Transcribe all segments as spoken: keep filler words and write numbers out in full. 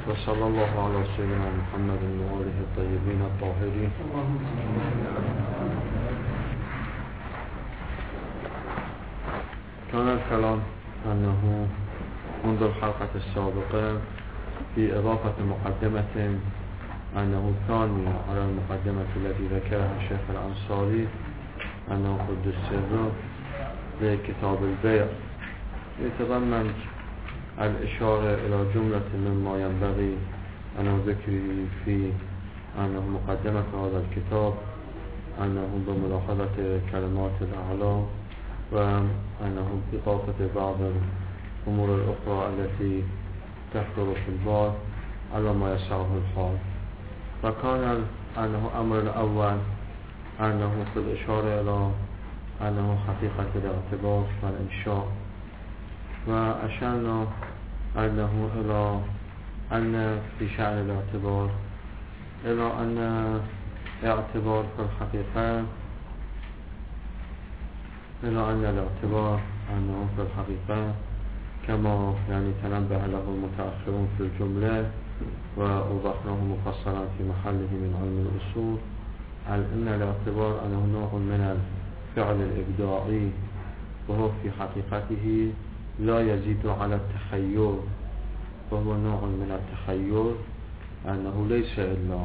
وصلى الله على سيدنا محمد وآله الطيبين الطاهرين. كان الكلام أنه منذ الحلقة السابقة في إضافة مقدمة أنه ثاني على المقدمة التي ذكرها الشيخ الأنصاري أنه قدس سره لكتاب البيع، يتضمن الإشارة إلى جملة مما ينبغي أن ذكره في أنه مقدمة هذا الكتاب، أنه بملاحظة كلمات الأعلام وأنه بإضافة بعض الأمور الأخرى التي تحضر في الباب على ما يسعه الحال. فكان أنه أمر الأول أنه في الإشارة إلى أنه حقيقة الاعتبار والإنشاء، وأشرنا أنه إلى أن في شأن الاعتبار إلى أن اعتبار في الحقيقة إلى أن الاعتبار أنه في الحقيقة كما يعني تنبه له المتأخرون في الجملة وأوضحناه مفصلا في محله من علم الأصول، أن الاعتبار أنه نوع من الفعل الإبداعي، وهو في حقيقته لا يزيد على التخيل، وهو نوع من التخيل أنه ليس إلا،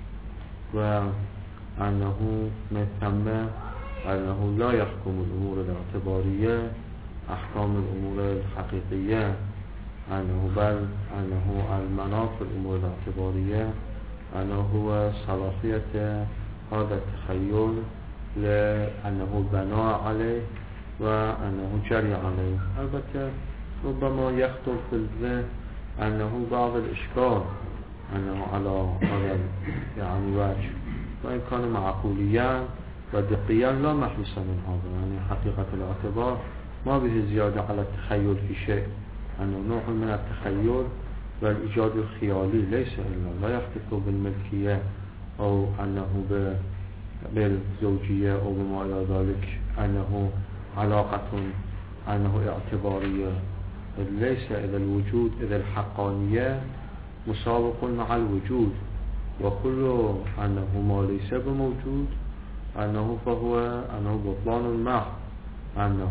وأنه من ثم أنه لا يحكم الأمور الاعتبارية أحكام الأمور الحقيقية، أنه بل أنه المناط في الأمور الاعتبارية أنه هو صلاحية هذا التخيل لأنه بناء عليه وأنه جري عليه. البته ربما يخطر في الذهن أنه بعض الإشكال أنه على هذا يعني وجه، وإن كان معقوليا ودقيا لا محيص من هذا، يعني حقيقة الاعتبار ما به زيادة على التخيل في شيء، أنه نوع من التخيل والإيجاد الخيالي ليس إلا، لا يختص بالملكية أو أنه بالزوجية أو بما إلى ذلك، أنه علاقة أنه اعتبارية، ليس إذا الوجود إذا الحقانية مسابق مع الوجود، وكل أنه ما ليس بموجود أنه فهو أنه بطلان المحض أنه.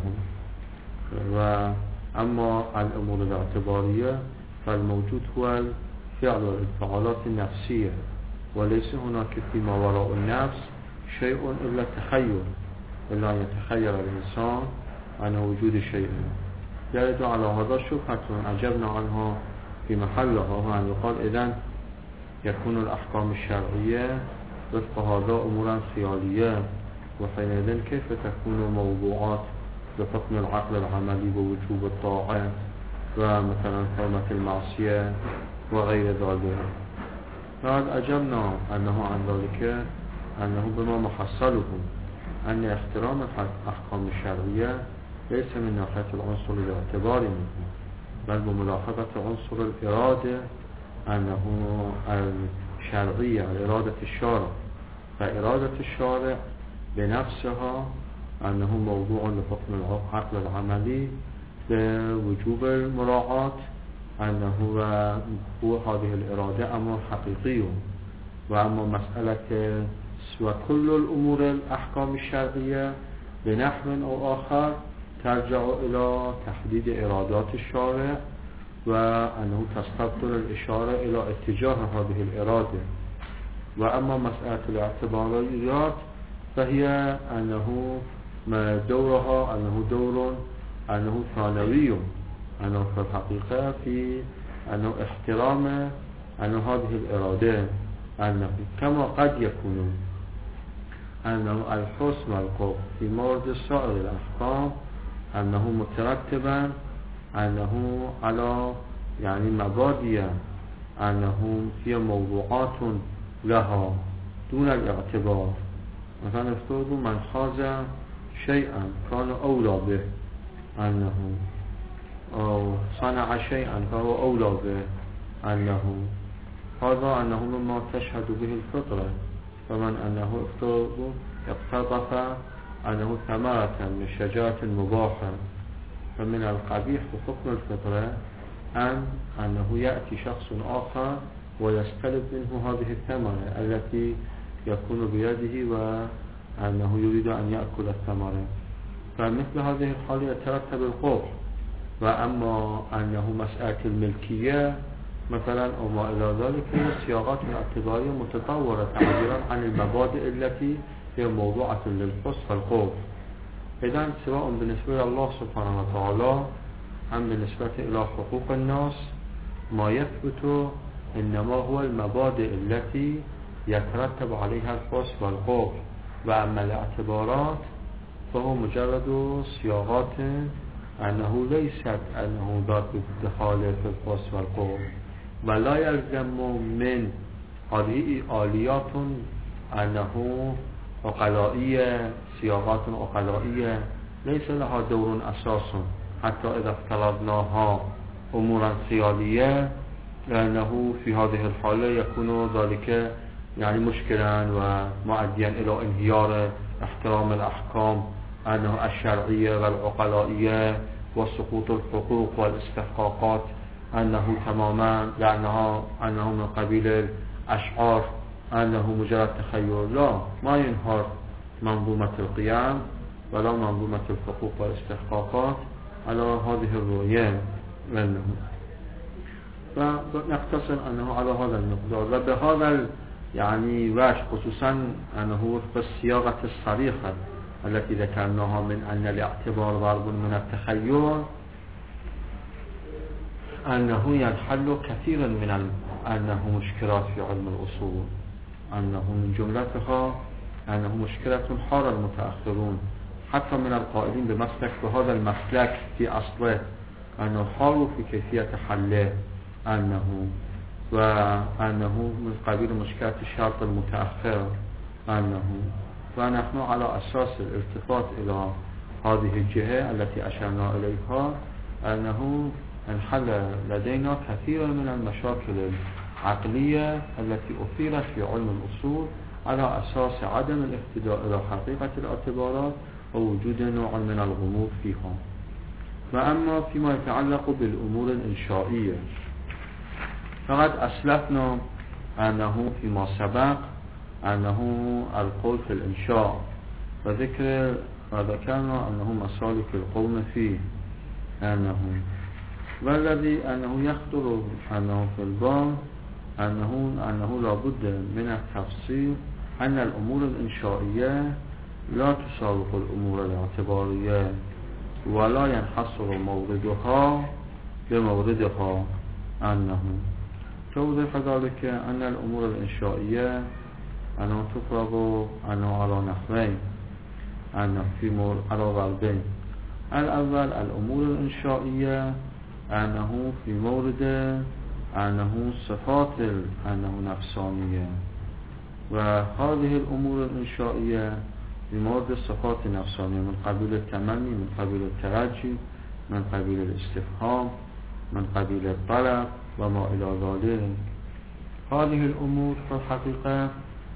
وأما الأمور الاعتبارية فالموجود هو الفعل والانفعالات النفسية، وليس هناك فيما وراء النفس شيء إلا التخيل، إلا أن يتخيل الإنسان عن وجود شيء. يرد على هذا شبهة أجبنا عنها في محلها، وأن يقال إذن يكون الأحكام الشرعية وفق هذا أمورا خيالية، وحينئذ كيف تكون موضوعات بحكم العقل العملي بوجوب الطاعة ومثلا حرمة المعصية وغير ذلك. فقد أجبنا أنه عن ذلك أنه بما محصله أن احترام الأحكام الشرعية ليس من ناحية العنصر الاعتباري منه، بل بملاحظة عنصر الإرادة أنه الشرعية الإرادة الشارع، فإرادة الشارع بنفسها أنه موضوع لحكم العقل العملي بوجوب المراعاة، أنه هو هذه الإرادة أمر حقيقي. وأما مسألة وكل الأمور الأحكام الشرعية بنحو أو آخر ترجع إلى تحديد إرادات الشارع، وأنه تستبطن الإشارة إلى اتجاه هذه الإرادة. وأما مسألة الاعتباريات فهي أنه ما دورها أنه دور أنه ثانوي، أنه في الحقيقة في أنه احترام أنه هذه الإرادة، أنه كما قد يكون أنه الحسن والقبح في مورد سائر الأحكام أنه مترتبا أنه على يعني مبادئ أنه في موضوعات لها دون الاعتبار. مثلا افترضوا من خاز شيئا كان أولى به أنه، أو صنع شيئا فهو أولى به أنه، هذا أنه مما تشهد به الفطرة. فمن أنه افترضوا اقتطف أنه ثمرة من شجرة مباحة، فمن القبيح بحكم الفطرة أن أنه يأتي شخص آخر ويستلب منه هذه الثمرة التي يكون بيده وأنه يريد أن يأكل الثمرة، فمثل هذه الحالة يترتب القبح. وأما أنه مسألة الملكية مثلا أو ما إلى ذلك هي صياغات اعتبارية متطورة تعبيرا عن المبادئ التي هي موضوعة للحس والقبح. إذن سواء بالنسبة لله سبحانه وتعالى هم بالنسبة إلى حقوق الناس ما يثبت إنما هو المبادئ التي يترتب عليها الحس والقبح، وأما الاعتبارات فهو مجرد صياغات أنه ليست أنه ذات دخال في الحس والقبح، ولا يلزم من هذه آليات أنه عقلائية، صياغات عقلائية ليس لها دور أساس، حتى إذا افترضناها أمورا خيالية لأنه في هذه الحالة يكون ذلك يعني مشكلا ومؤديا إلى انهيار احترام الأحكام أنه الشرعية والعقلائية وسقوط الحقوق والاستحقاقات أنه تماما لأنها أنه من قبيل الأشعار أنه مجرد تخيل. لا، ما ينهار منظومة القيام ولا منظومة الحقوق والاستحقاقات على هذه الرؤية منه، فنقتصر أنه على هذا المقدار. وبهذا يعني وجه خصوصا أنه في الصياغة الصريحة التي ذكرناها من أن الاعتبار ضرب من التخيل أنه ينحل كثيرا من أنه مشكلات في علم الأصول، أنه من جملتها أنه مشكلة حار المتأخرون حتى من القائلين بمسلك بهذا المسلك في أصله أنه حاروا في كيفية حله، أنه وأنه من قبيل مشكلة الشرط المتأخر، أنه ونحن على أساس الالتفات إلى هذه الجهة التي أشرنا إليها أنه انحل لدينا كثيرا من المشاكل العقلية التي أثيرت في علم الأصول على أساس عدم الاهتداء إلى حقيقة الاعتبارات ووجود نوع من الغموض فيها. وأما فيما يتعلق بالأمور الإنشائية فقد أسلفنا أنه فيما سبق أنه القول في الإنشاء وذكر وذكرنا أنه مسالك القوم فيه أنه والذي أنه يخطر أنه في الباب أنه, أنه لابد من التفصيل أن الأمور الإنشائية لا تسابق الأمور الاعتبارية ولا ينحصر موردها بموردها، أنه توضح ذلك أن الأمور الإنشائية أنه تفرغ أنه على نحوين، أنه في مور على ضربين. الأول الأمور الإنشائية أنه في مورد أنه صفات أنه نفسانية، وهذه الأمور الإنشائية في مورد الصفات النفسانية من قبيل التمني، من قبيل الترجي، من قبيل الاستفهام، من قبيل الطلب وما إلى ذلك. هذه الأمور في الحقيقة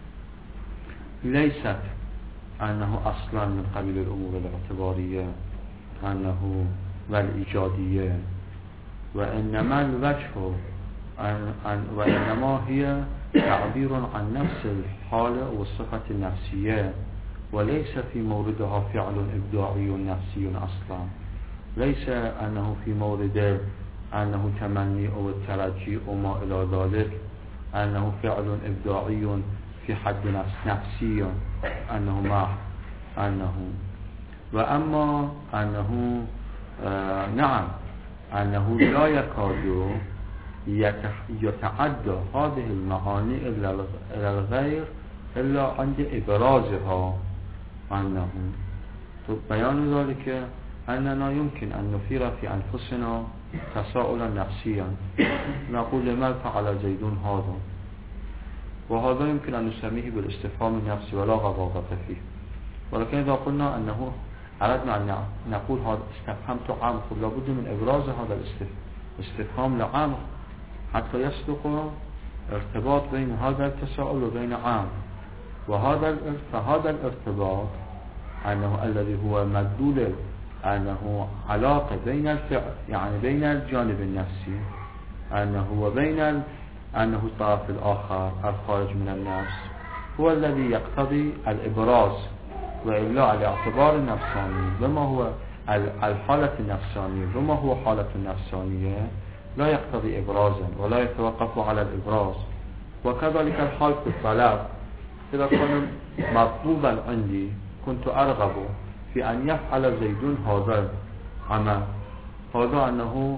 ليست أنه أصلا من قبيل الأمور الاعتبارية أنه والإيجادية، وإنما الوجه وإنما هي تعبير عن نفس الحالة والصفة النفسية، وليس في موردها فعل إبداعي نفسي أصلا، ليس أنه في مورد أنه تمني أو الترجي أو ما إلى ذلك أنه فعل إبداعي في حد نفس نفسي أنه ما أنه وأما أنه آه نعم أنه لا يكاد يتعدى هذه المعاني إلى الغير إلا عند إبرازها، أنه بيان ذلك أننا يمكن أن نثير في أنفسنا تساؤلا نفسيا نقول لما فعل زيد هذا، وهذا يمكن أن نسميه بالاستفهام النفسي ولا غضاضة فيه. ولكن إذا قلنا أنه أردنا أن نقول هذا استفهمت عمرو، لابد من إبراز هذا الاستفهام لعمرو حتى يصدق ارتباط بين هذا التساؤل وبين عمرو، وهذا فهذا الارتباط أنه الذي هو مدلول أنه علاقة بين الفعل يعني بين الجانب النفسي أنه وبين أنه الطرف الآخر الخارج من النفس هو الذي يقتضي الإبراز وإلا الاعتبار النفساني بما هو الحالة النفسانية بما هو حالة النفسانية لا يقتضي إبرازا ولا يتوقف على الإبراز. وكذلك الحال في الطلب، إذا كان مطلوبا عندي كنت أرغب في أن يفعل زيد هذا العمل، هذا أنه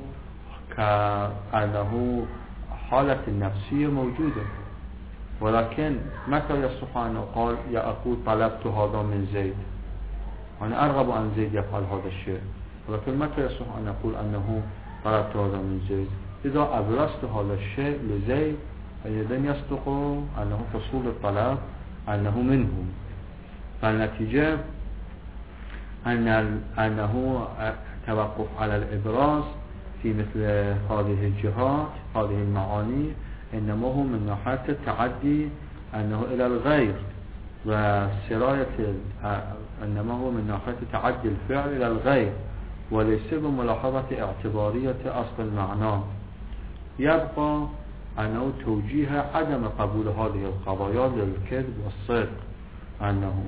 كأنه حالة النفسية موجودة، ولكن متى يصح أن أقول يا أقول طلبت هذا من زيد، أنا أرغب أن زيد يفعل هذا الشيء، ولكن متى يصح أن أقول أنه طلبت هذا من زيد؟ إذا أبرزت هذا الشيء لزيد إذن يصدق أنه حصول الطلب أنه منه. فالنتيجة أن أنه توقف على الإبراز في مثل هذه الجهات هذه المعاني إنما هو من ناحية التعدي أنه إلى الغير، وسراية إنما هو من ناحية تعدي الفعل إلى الغير، وليس بملاحظة اعتبارية أصل المعنى. يبقى أنه توجيه عدم قبول هذه القضايا للكذب والصدق، أنه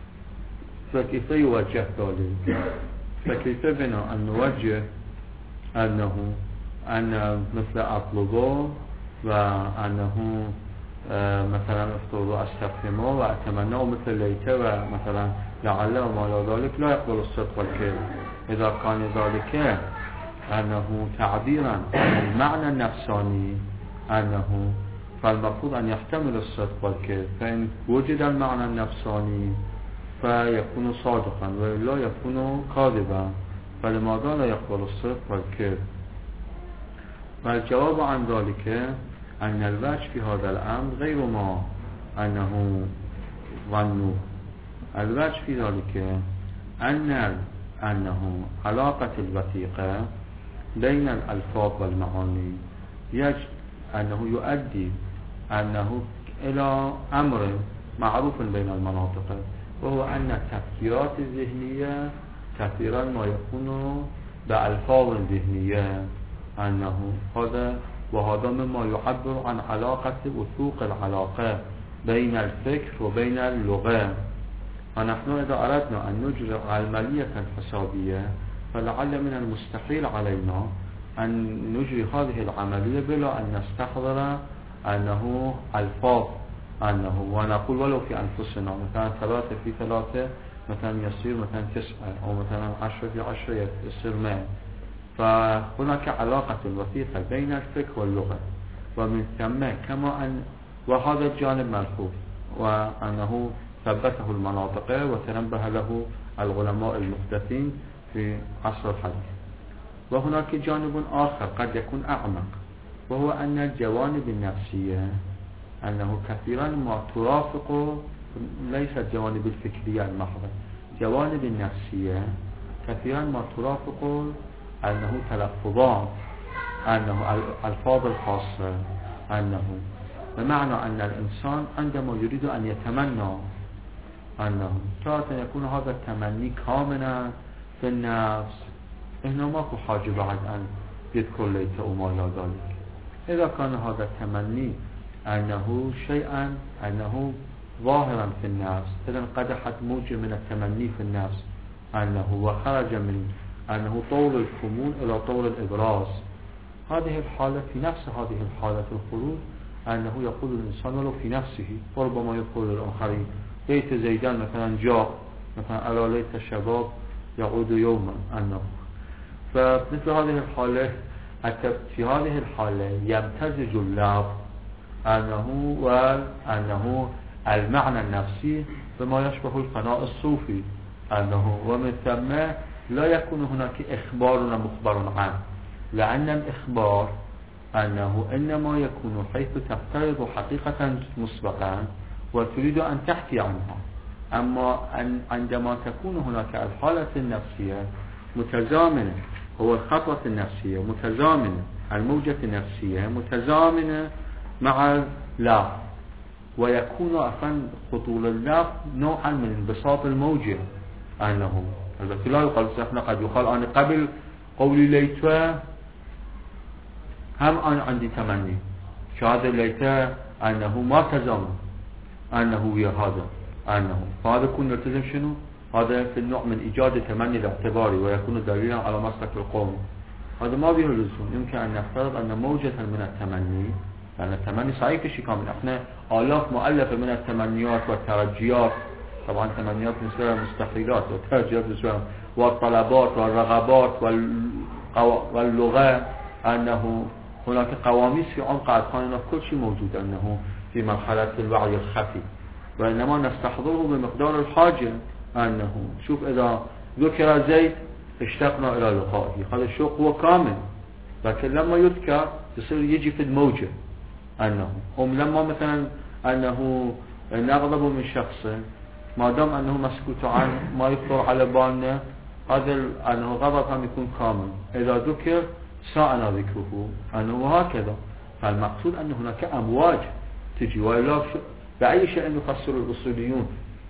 فكيف يوجه ذلك؟ فكيف بنا أن نوجه أنه أن مثل أطلبه وأنه مثلا افترض أستفهمه وأتمنى مثل ليته ومثلا لعل وما لا ذلك لا يقبل الصدق والكذب. إذا كان ذلك أنه تعبيرا عن المعنى النفساني أنه فالمفروض أن يحتمل الصدق والكذب، فإن وجد المعنى النفساني فيكون صادقا وإلا يكون كاذبا، فلماذا لا يقبل الصدق والكذب؟ والجواب عن ذلك أن الوجه في هذا الأمر غير ما أنه ظنوا. الوجه في ذلك أن أنه علاقة الوثيقة بين الألفاظ والمعاني يجب أنه يؤدي أنه إلى أمر معروف بين المناطق، وهو أن التفكيرات الذهنية كثيرا ما يكون بألفاظ ذهنية، أنه هذا وهذا مما يعبر عن علاقة وثوق العلاقة بين الفكر وبين اللغة. ونحن إذا أردنا أن نجري عملية حسابية فلعل من المستحيل علينا أن نجري هذه العملية بلا أن نستحضر أنه ألفاظ، أنه ونقول ولو في أنفسنا مثلا ثلاثة في ثلاثة مثلا يصير مثلا تسعة، أو مثلا عشرة في عشرة يصير مئة. فهناك علاقة وثيقة بين الفكر واللغة، ومن ثم كما أن وهذا الجانب ملحوظ وأنه ثبته المناطق وتنبه له العلماء المحدثين في عصر الحديث. وهناك جانب آخر قد يكون أعمق، وهو أن الجوانب النفسية أنه كثيرا ما ترافق ليس الجوانب الفكرية المحضة، جوانب النفسية كثيرا ما ترافق أنه تلفظات، أنه الألفاظ الخاصة، أنه بمعنى أن الإنسان عندما يريد أن يتمنى أنه تارة يكون هذا التمني كاملا في النفس، هنا ماكو حاجة بعد أن يذكر ليته وما إلى ذلك. إذا كان هذا التمني أنه شيئا أنه ظاهرا في النفس، إذن قدحت موجة من التمني في النفس أنه وخرج من أنه طول الكمون إلى طول الإبراز. هذه الحالة في نفس هذه الحالة الخروج أنه يقول الإنسان ولو في نفسه، وربما يقول للآخرين ليت زيدان مثلا جاء مثلا ألا ليت الشباب يعود يوما، أنه فمثل هذه الحالة في هذه الحالة يمتزج اللفظ أنه وأنه المعنى النفسي بما يشبه الفناء الصوفي، أنه ومن ثم لا يكون هناك إخبار مخبر عنه، لأن الإخبار أنه إنما يكون حيث تفترض حقيقة مسبقا وتريد أن تحكي عنها. أما أن عندما تكون هناك الحالة النفسية متزامنة، هو الخطوة النفسية متزامنة، الموجة النفسية متزامنة مع اللفظ، ويكون أصلا خطول اللفظ نوعا من انبساط الموجة، أنه البته لا يقال استثناء قد يقال أنا قبل قولي ليت هم أنا عندي تمني شهادة ليت أنه ما تزامن أنه هي هذا أنه فهذا يكون نلتزم شنو؟ هذا في النوع من إيجاد التمني الاعتباري ويكون دليلا على مسلك القوم. هذا ما به لزوم. يمكن أن نفترض أن موجة من التمني، لأن التمني صحيح كشي كامل، احنا آلاف مؤلفة من التمنيات والترجيات، طبعا تمنيات بالنسبة للمستحيلات والترجيات بالنسبة والطلبات والرغبات واللغة، أنه هناك قواميس في عمق أذهاننا كل شيء موجود، أنه في مرحلة الوعي الخفي، وإنما نستحضره بمقدار الحاجة. أنه شوف إذا ذكر زيد اشتقنا إلى لقائه، هذا الشوق هو كامل، لكن لما يذكر يصير يجي في الموجة. أنه هم لما مثلا أنه نغضب من شخص ما دام أنه مسكوت عنه ما يخطر على بالنا، هذا أنه غضب هم يكون كامل. إذا ذكر ساءنا ذكره أنه هكذا. فالمقصود أن هناك أمواج تجي. وإلا بأي شيء يفسر الأصوليون،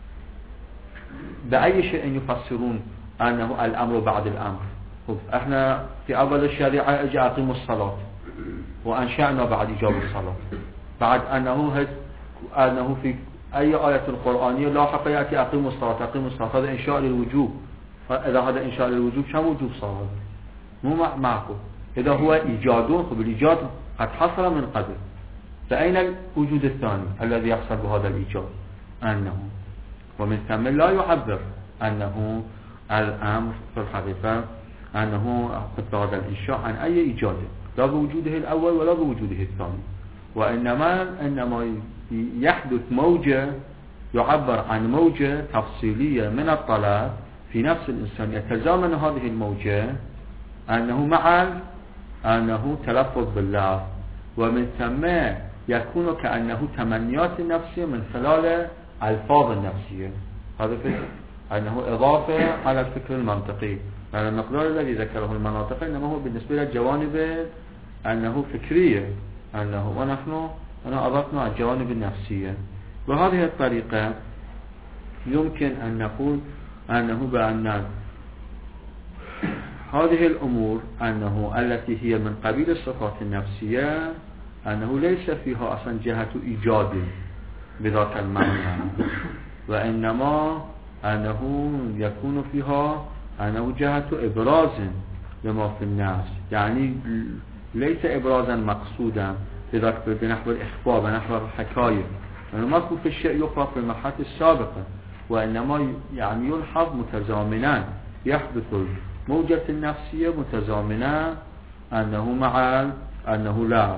بأي شيء يفسرون أنه الأمر بعد الأمر؟ احنا في أول الشريعة اجى أقيموا الصلاة وأنشأنا بعد إجابة الصلاة، بعد أنه أنه في أي آية القرآنية لا حق يأتي أقيموا الصلاة أقيموا الصلاة، هذا إنشاء للوجوب. فإذا هذا إنشاء للوجوب كم وجوب صار؟ مو معكم. إذا هو إيجادون، فبالإيجاد قد حصل من قبل، فأين الوجود الثاني الذي يحصل بهذا الإيجاد؟ أنه ومن ثم لا يعبر أنه الأمر في الحقيقة أنه قد هذا الإنشاء عن أي إيجاد، لا بوجوده الأول ولا بوجوده الثاني، وإنما إنما يحدث موجة، يعبر عن موجة تفصيلية من الطلب في نفس الإنسان، يتزامن هذه الموجة أنه مع أنه تلفظ بالله، ومن ثم يكون كأنه تمنيات النفسية من خلال الفاظ النفسية. هذا فكر أنه إضافة على الفكر المنطقي، لأن المقدار الذي ذكره المناطق إنما هو بالنسبة للجوانب أنه فكرية، أنه ونحن أنا أضفنا على الجوانب النفسية. وهذه الطريقة يمكن أن نقول أنه بأن هذه الأمور أنه التي هي من قبيل الصفات النفسية أنه ليس فيها أصلا جهة إيجاد بذات المعنى، وإنما أنه يكون فيها أنه جهة إبراز لما في النفس، يعني ليس إبرازا مقصودا بذلك بنحو الإخبار بنحو الحكاية، يعني ما يكون في الشيء يقرأ في المرحلة السابقة، وإنما يعني يلحظ متزامنا، يحدث الموجة النفسية متزامنا أنه مع أنه لا.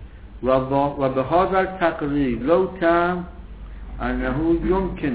وبهذا التقريب لو تم أنه يمكن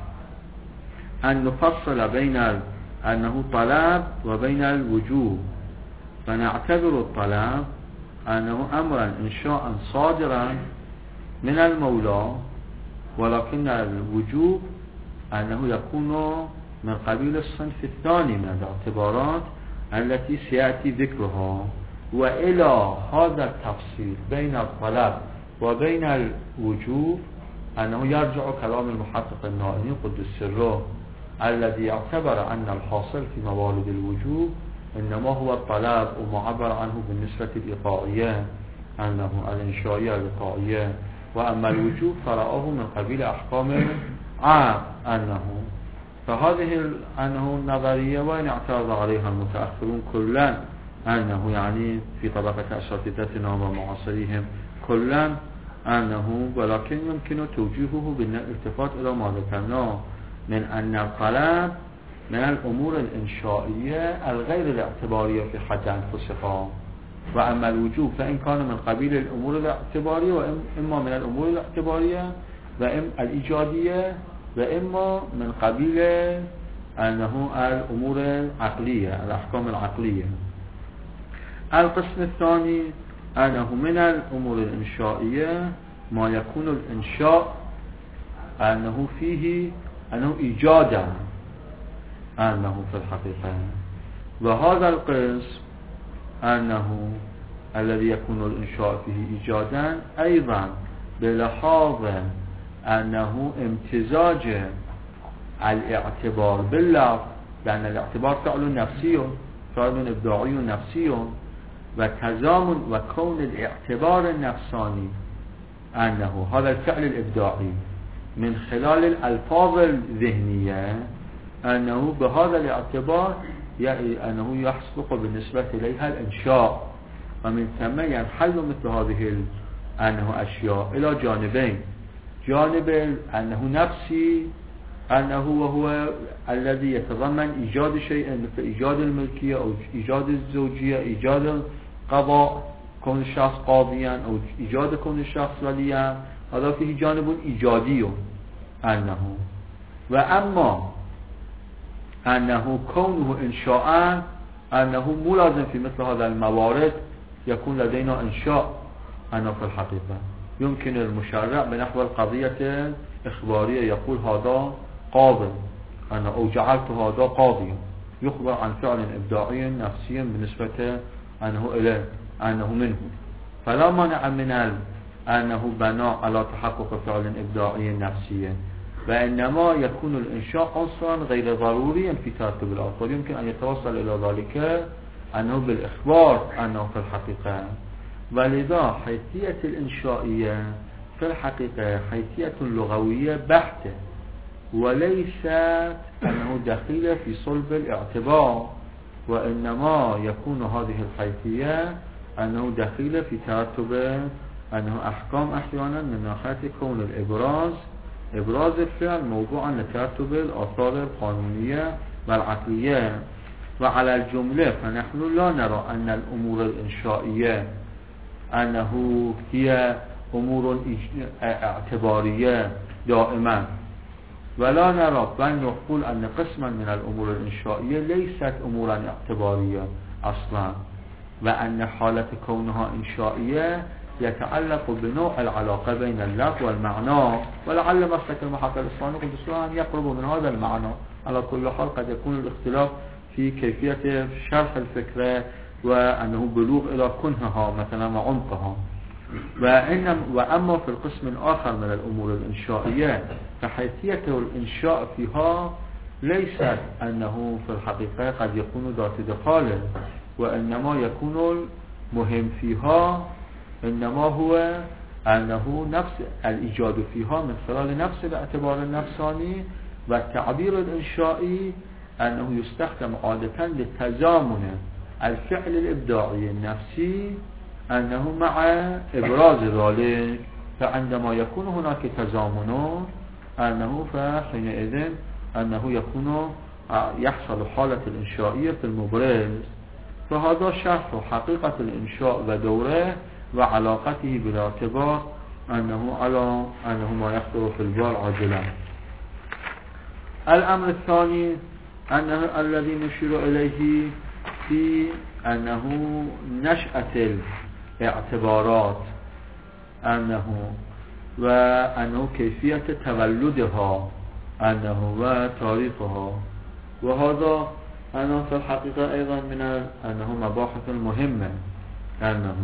أن نفصل بين أنه طلب وبين الوجوب، فنعتبر الطلب أنه أمرا إنشاء صادرا من المولى، ولكن الوجوب أنه يكون من قبيل الصنف الثاني من الاعتبارات التي سيأتي ذكرها. وإلى هذا التفصيل بين الطلب وبين الوجوب أنه يرجع كلام المحقق النائمي قدس سره الذي يعتبر أن الحاصل في موارد الوجوب إنما هو الطلب ومعبر عنه بالنسبة الإيقاعية أنه الإنشائية الإيقاعية، وأما الوجوب فرأه من قبيل أحكام عام أنه. فهذه أنه النظرية وإن اعترض عليها المتأخرون كلا أنه يعني في طبقة أساتذتنا ومعاصريهم كلا أنه، ولكن يمكن توجيهه بالالتفات إلى ما ذكرناه من أن الطلب من الأمور الإنشائية الغير الاعتبارية في حد أنفسها، وأما الوجوب فإن كان من قبيل الأمور الاعتبارية وإما من الأمور الاعتبارية وإما الإيجادية وإما من قبيل أنه الأمور العقلية الأحكام العقلية. القسم الثاني أنه من الأمور الإنشائية ما يكون الإنشاء أنه فيه أنه إيجادا أنه في الحقيقة، وهذا القسم أنه الذي يكون الإنشاء فيه إيجادا أيضا بلحاظ أنه امتزاج الاعتبار باللفظ لأن الاعتبار فعل نفسي فعل ابداعي نفسي وتزامن وكون الاعتبار النفساني أنه هذا الفعل الإبداعي من خلال الألفاظ الذهنية أنه بهذا الاعتبار يعني أنه يحصل بالنسبة إليها الإنشاء، ومن ثم ينحل مثل هذه أنه أشياء إلى جانبين: جانب أنه نفسي أنه وهو الذي يتضمن إيجاد شيء مثل إيجاد الملكية أو إيجاد الزوجية، إيجاد القضاء كون الشخص قاضيا أو إيجاد كون الشخص وليا، هذا فيه جانب إيجادي أنه. وأما أنه كونه إنشاء أنه مو لازم في مثل هذا الموارد يكون لدينا إنشاء أنه في الحقيقة يمكن المشرع بنحو القضية الإخبارية يقول هذا قاضي أنا أو جعلت هذا قاضيا، يخبر عن فعل إبداعي نفسي بالنسبة أنه إليه أنه منه، فلا مانع من أنه بناء على تحقق فعل إبداعي نفسي، وإنما يكون الإنشاء عنصرا غير ضروريا في ترتب الأطوار، يمكن أن يتوصل إلى ذلك أنه بالإخبار أنه في الحقيقة. ولذا حيثية الإنشائية في الحقيقة حيثية لغوية بحتة، وليست أنه دخيلة في صلب الاعتبار، وإنما يكون هذه الحيثية أنه دخيلة في ترتب أنه أحكام أحيانا من ناحية كون الإبراز إبراز الفعل موضوعا لترتب الآثار القانونية والعقلية. وعلى الجملة فنحن لا نرى أن الأمور الإنشائية أنه هي أمور اعتبارية دائما، ولا نرى بل نقول أن قسما من الأمور الإنشائية ليست أمورا اعتبارية أصلا، وأن حالة كونها إنشائية يتعلق بنوع العلاقة بين اللفظ والمعنى، ولعل مسلك المحقق الإسلامي قدسه أن يقرب من هذا المعنى. على كل حال قد يكون الاختلاف في كيفية شرح الفكرة وأنه بلوغ إلى كنهها مثلا وعمقها. وإنما وأما في القسم الآخر من الأمور الإنشائية فحيثية الإنشاء فيها ليست أنه في الحقيقة قد يكون ذات دخال، وإنما يكون المهم فيها إنما هو أنه نفس الإيجاد فيها من خلال نفس الاعتبار النفساني، والتعبير الإنشائي أنه يستخدم عادة للتزامن الفعل الإبداعي النفسي أنه مع إبراز ذلك، فعندما يكون هناك تزامن أنه فحينئذ أنه يكون يحصل حالة الإنشائية في المبرز. فهذا شرح حقيقة الإنشاء ودوره وعلاقته بالاعتبار أنه على أنه ما يخطر في البال عاجلا. الأمر الثاني أنه الذي نشير إليه في أنه نشأة الاعتبارات أنه وأنه كيفية تولدها أنه وتاريخها، وهذا أنه في الحقيقة أيضا من أنه مباحث مهمة. أنه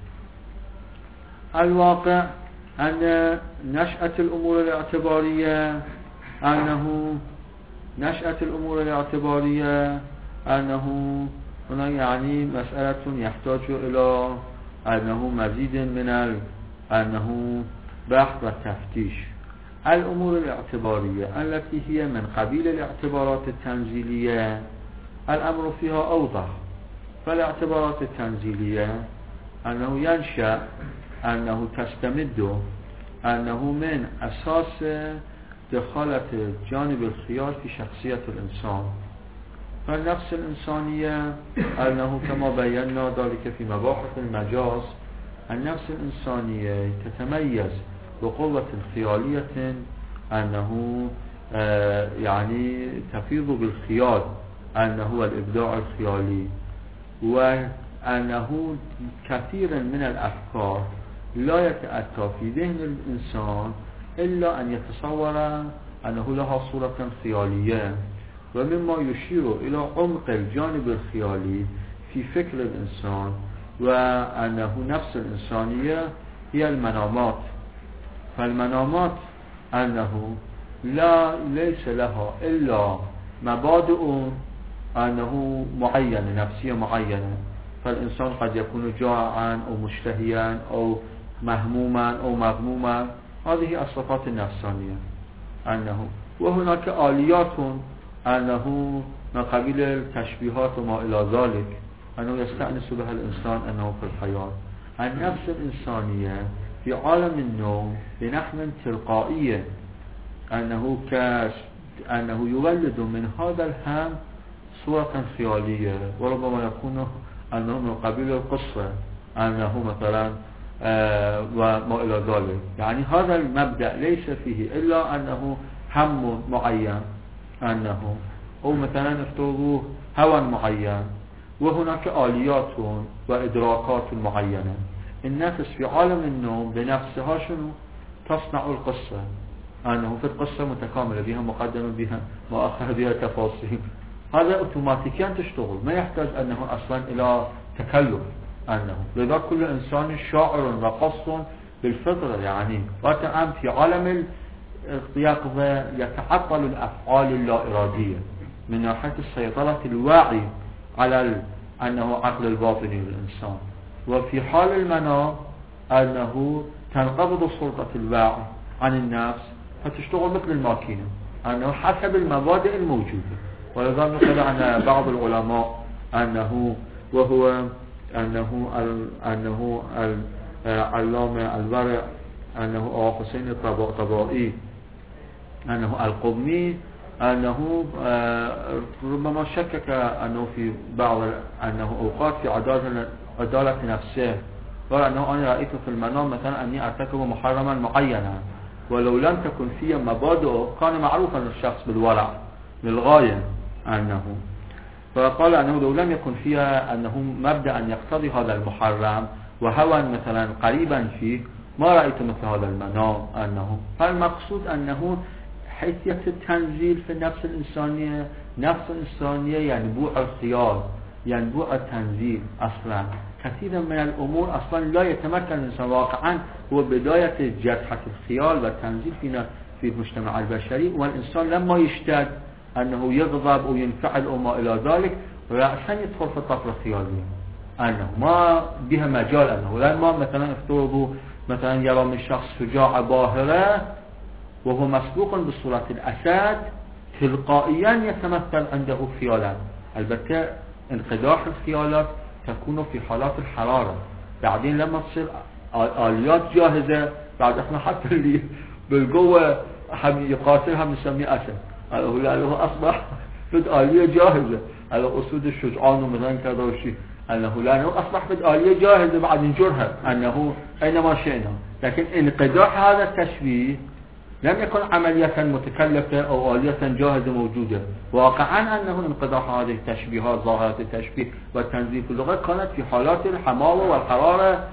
الواقع أن نشأة الأمور الاعتبارية أنه نشأة الأمور الاعتبارية أنه هنا يعني مسألة يحتاج إلى أنه مزيد من أنه بحث وتفتيش. الأمور الاعتبارية التي هي من قبيل الاعتبارات التنزيلية الأمر فيها أوضح. فالاعتبارات التنزيلية أنه ينشأ أنه تستمد أنه من أساس دخالة جانب الخيال في شخصية الإنسان. فالنفس الإنسانية أنه كما بينا ذلك في مباحث المجاز النفس الإنسانية تتميز بقوة خيالية أنه آه يعني تفيض بالخيال أنه هو الإبداع الخيالي، وأنه كثيرا من الأفكار لا يتأتى في ذهن الإنسان إلا أن يتصور أنه لها صورة خيالية، ومما يشير إلى عمق الجانب الخيالي في فكر الإنسان، وأنه نفس الإنسانية هي المنامات. فالمنامات أنه لا ليس لها إلا مبادئ أنه معين، نفسية معينة. فالإنسان قد يكون جائعا أو مشتهيا أو مهموما أو مغموما، هذه الصفات النفسانية. أنه وهناك آليات أنه من قبيل التشبيهات وما إلى ذلك، أنه يستأنس بها الإنسان أنه في الحياة. النفس الإنسانية في عالم النوم بنحو تلقائية، أنه كاش أنه يولد من هذا الهم صورة خيالية، وربما يكون أنه من قبيل القصة، أنه مثلا آه وما إلى ذلك. يعني هذا المبدأ ليس فيه إلا أنه هم معين، أنه أو مثلا افترضوه هوى معين، وهناك آليات وإدراكات معينة. النفس في عالم النوم بنفسها شنو؟ تصنع القصة، أنه في القصة متكاملة، بها مقدمة بها مؤخرة بها تفاصيل. هذا أوتوماتيكيا تشتغل، ما يحتاج أنه أصلا إلى تكلف. أنه لذا كل إنسان شاعر وقص بالفطرة، يعني وتأم في عالم اليقظة يتعطل الأفعال اللا إرادية من ناحية السيطرة الواعي على أنه عقل الباطني للإنسان. وفي حال المنام أنه تنقبض سلطة الواعي عن النفس فتشتغل مثل الماكينة، أنه حسب المبادئ الموجودة. ولذا نقول عن بعض العلماء أنه وهو أنه أنه العلامة الورع أنه حسين الطبائي أنه القمي أنه ربما شكك أنه في بعض أنه أوقات في عدالة عدالة نفسه، قال أنه أنا رأيت في المنام مثلا أني أرتكب محرما معينا، ولو لم تكن فيه مبادئ كان معروفا للشخص بالورع للغاية. أنه فقال أنه لو لم يكن فيها أنه مبدأ أن يقتضي هذا المحرم وهوى مثلا قريبا فيه ما رأيت مثل هذا المنام. أنه فالمقصود أنه حيثية التنزيل في النفس الإنسانية، نفس الإنسانية ينبوع الخيال، ينبوع التنزيل. أصلا كثيرا من الأمور أصلا لا يتمكن الإنسان، واقعا هو بداية جرحة الخيال والتنزيل فينا في المجتمع البشري. والإنسان لما يشتد أنه يغضب أو ينفعل أو ما إلى ذلك رأسا يدخل في الطفرة الخيالية، أنه ما بها مجال. أنه لما مثلا افترضوا مثلا يرى من شخص شجاع باهرة وهو مسبوق بصورة الأسد، تلقائيا يتمثل عنده خيالا. البته انقداح الخيالات تكون في حالات الحرارة، بعدين لما تصير آليات جاهزة بعد احنا حتى اللي بالقوة هم يقاتل هم نسميه أسد، لأنه أصبح فد آلية جاهزة على أسود الشجعان ومثلا كذا وشي، أنه لأنه أصبح فد آلية جاهزة بعد نجرها أنه أينما شئنا. لكن انقداح هذا التشبيه لم يكن عملية متكلفة أو آلية جاهزة موجودة، واقعا أنه انقداح هذه التشبيهات ظاهرة التشبيه والتنزيل في اللغة كانت في حالات الحماوة والحرارة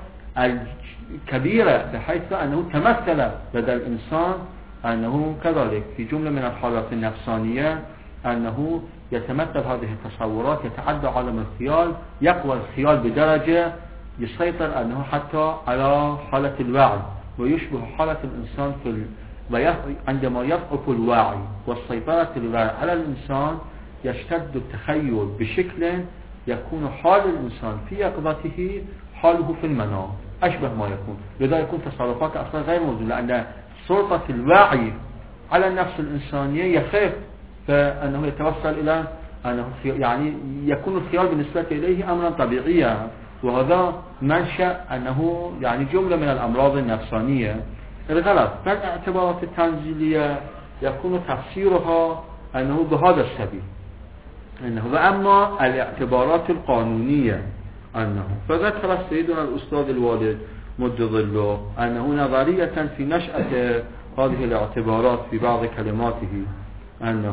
الكبيرة، بحيث أنه تمثل لدى الإنسان أنه كذلك في جملة من الحالات النفسانية أنه يتمثل هذه التصورات، يتعدى عالم الخيال، يقوى الخيال بدرجة يسيطر أنه حتى على حالة الوعي، ويشبه حالة الإنسان في ال... عندما يضعف الوعي والسيطرة الوعي على الإنسان يشتد التخيل بشكل يكون حال الإنسان في يقظته حاله في المنام أشبه ما يكون. لذا يكون تصرفات أصلا غير موجودة، لأن سلطة الوعي على النفس الإنسانية يخاف، فأنه يتوصل إلى أنه يعني يكون الخيال بالنسبة إليه أمرا طبيعيا، وهذا منشأ أنه يعني جملة من الأمراض النفسانية الغلط. فالاعتبارات التنزيلية يكون تفسيرها أنه بهذا السبيل أنه. وأما الاعتبارات القانونية أنه فذكر سيدنا الأستاذ الوالد مد ظله أنه نظرية في نشأة هذه الاعتبارات في بعض كلماته أنه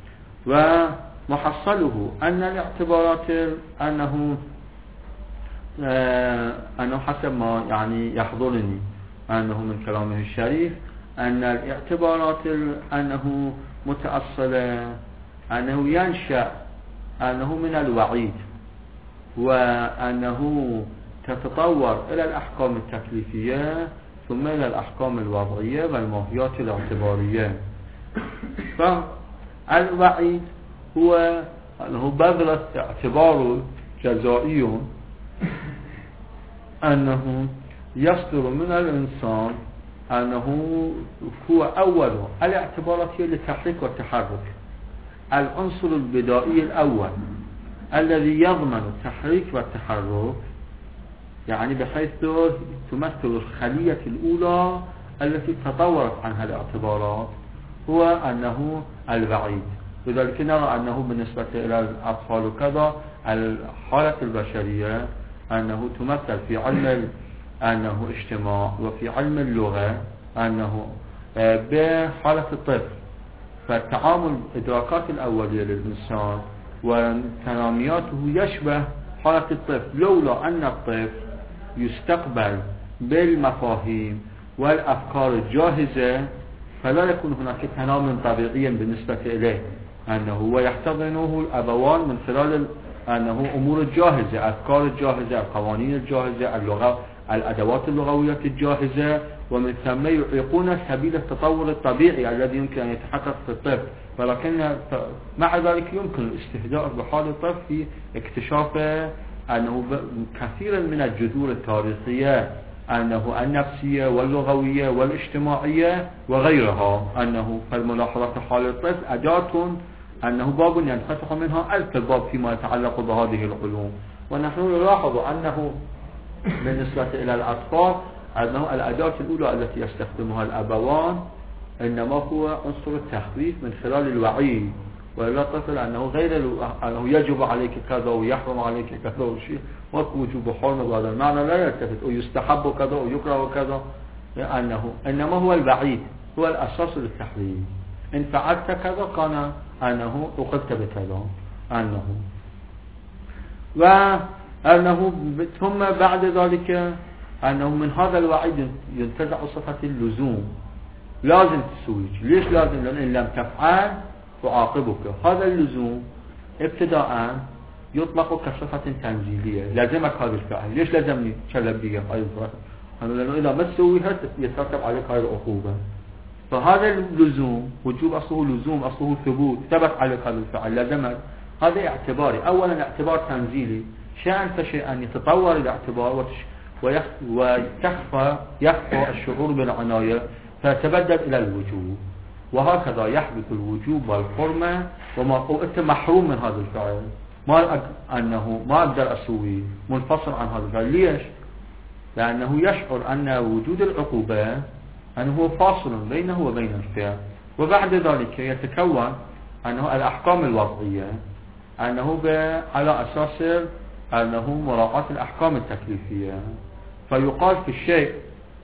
ومحصله أن الاعتبارات أنه آه أنه حسب ما يعني يحضرني أنه من كلامه الشريف أن الاعتبارات أنه متأصلة أنه ينشأ أنه من الوعيد، وأنه تتطور إلى الأحكام التكليفية ثم إلى الأحكام الوضعية والماهيات الاعتبارية. فالوعيد هو أنه بذل اعتبار جزائي أنه يصدر من الإنسان أنه هو أول الاعتبارات هي للتحريك والتحرك. العنصر البدائي الأول الذي يضمن التحريك والتحرك، يعني بحيث تمثل الخلية الأولى التي تطورت عنها الاعتبارات، هو أنه البعيد. لذلك نرى أنه بالنسبة إلى الأطفال وكذا الحالة البشرية أنه تمثل في علم أنه اجتماع وفي علم اللغة أنه بحالة الطفل. فالتعامل إدراكات الأولية للإنسان وتنامياته يشبه حالة الطفل، لولا أن الطفل يستقبل بالمفاهيم والأفكار الجاهزة فلا يكون هناك تنام طبيعيا بالنسبة إليه، أنه ويحتضنه الأبوان من خلال أنه أمور الجاهزة، أفكار الجاهزة، القوانين الجاهزة، اللغة، الأدوات اللغوية الجاهزة، ومن ثم يعيقون سبيل التطور الطبيعي الذي يمكن أن يتحقق في الطفل. ولكن مع ذلك يمكن الاستهداء بحال الطفل في اكتشاف أنه كثيرا من الجذور التاريخية أنه النفسية واللغوية والاجتماعية وغيرها، أنه فالملاحظة حال الطفل أداة أنه باب ينفتح منها ألف باب فيما يتعلق بهذه العلوم. ونحن نلاحظ أنه بالنسبة إلى الأطفال أنه الأداة الأولى التي يستخدمها الأبوان إنما هو عنصر التخويف من خلال الوعي، ولا الطفل أنه غير أنه يجب عليك كذا ويحرم عليك كذا وشيء، ووجوب حرم بهذا المعنى لا يلتفت، ويستحب كذا ويكره كذا، لأنه إنما هو البعيد هو الأساس للتحريم. إن فعلت كذا كان أنه أخذت بكذا أنه وأنه ثم بعد ذلك أنه من هذا الوعيد ينتزع صفة اللزوم، لازم تسوي. ليش لازم؟ لأن إن لم تفعل تعاقبك. هذا اللزوم ابتداء يطلق كصفة تنزيلية، لازمك هذا الفعل. ليش لازمني تشلبية هاي الفعل؟ لأنه إذا ما تسويها يترتب عليك هاي العقوبة. فهذا اللزوم وجوب أصله لزوم، أصله ثبوت، ثبت عليك هذا الفعل، لازمك. هذا اعتباري. أولا اعتبار تنزيلي، شيئا فشيئا يتطور الاعتبار ويخفى يخفى الشعور بالعناية فتبدل إلى الوجوب، وهكذا يحدث الوجوب والحرمة. وما أنت محروم من هذا الفعل، ما أج... أنه ما أقدر أسوي، منفصل عن هذا الفعل. ليش؟ لأنه يشعر أن وجود العقوبة أنه هو فاصل بينه وبين الفعل. وبعد ذلك يتكون أنه الأحكام الوضعية أنه على أساس أنه مراعاة الأحكام التكليفية. فيقال في الشيء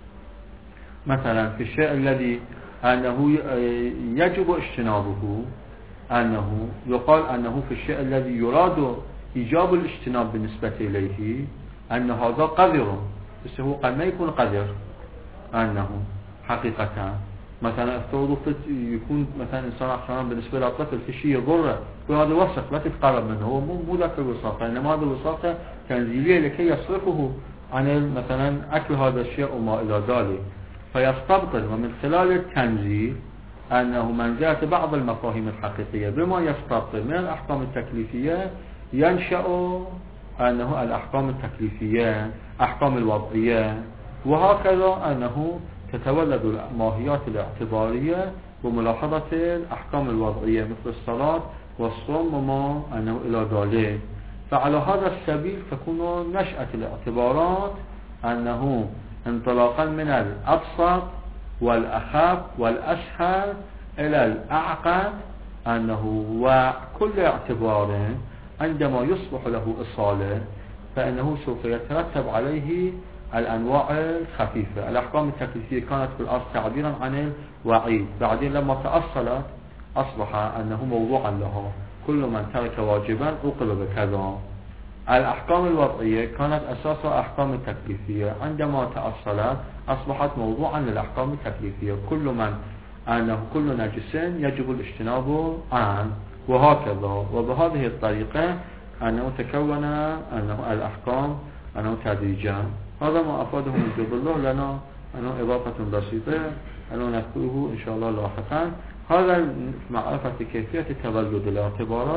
مثلا في الشيء الذي أنه يجب اجتنابه، أنه يقال أنه في الشيء الذي يراد إيجاب الاجتناب بالنسبة إليه أن هذا قذر، بس هو قد ما يكون قذر. أنه حقيقة مثلا افترضوا يكون مثلا إنسان أحيانا بالنسبة للطفل في شيء يضره، وهذا وسط لا تتقرب منه، هو مو مو ذاك الوساطة، إنما هذا الوساطة تنزيلية لكي يصرفه عن مثلا أكل هذا الشيء وما إلى ذلك. فيستبطل ومن خلال التنزيل أنه منزلة بعض المفاهيم الحقيقية بما يستبطل من الأحكام التكليفية ينشأ أنه الأحكام التكليفية أحكام الوضعية، وهكذا أنه تتولد الماهيات الاعتبارية وملاحظة الأحكام الوضعية مثل الصلاة والصوم وما أنه إلى ذلك. فعلى هذا السبيل تكون نشأة الاعتبارات أنه انطلاقا من الأبسط والأخف والأسهل إلى الأعقد، أنه وكل اعتبار عندما يصبح له إصالة فإنه سوف يترتب عليه الأنواع الخفيفة. الأحكام التكليفية كانت في الأصل تعبيرا عن الوعيد، بعدين لما تأصلت أصبح أنه موضوعا لها، كل من ترك واجبا عوقب بكذا. الأحكام الوضعية كانت أساسها أحكام التكليفية، عندما تأصلت أصبحت موضوعا للأحكام التكليفية، كل من أنه كل نجس يجب الاجتناب عنه، وهكذا. وبهذه الطريقة أنه تكون أنه الأحكام أنه تدريجا. هذا ما أفاده مجد الله لنا، أنه إضافة بسيطة أنه نذكره إن شاء الله لاحقا. هذا معرفة كيفية تولد الاعتبارات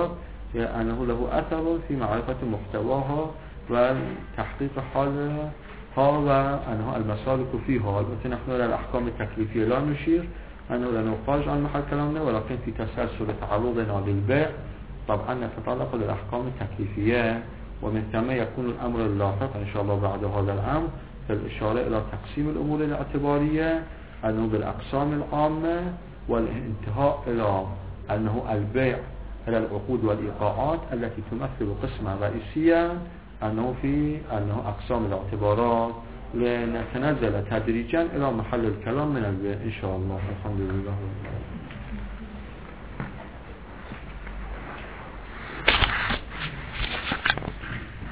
أنه له أثر في معرفة محتواها وتحقيق حالها وأنه المسالك فيها. البته نحن إلى الأحكام التكليفية لا نشير، أنه لا نخرج عن محل كلامنا، ولكن في تسلسل تعرضنا للبيع طبعا نتطرق للأحكام التكليفية، ومن ثم يكون الأمر اللاحق إن شاء الله بعد هذا الأمر في الإشارة إلى تقسيم الأمور الاعتبارية، أنه بالأقسام العامة، والانتهاء إلى أنه البيع إلى العقود والإيقاعات التي تمثل قسما رئيسيا أنه في أنه أقسام الاعتبارات، لنتنزل تدريجا إلى محل الكلام من البيع إن شاء الله. الحمد لله.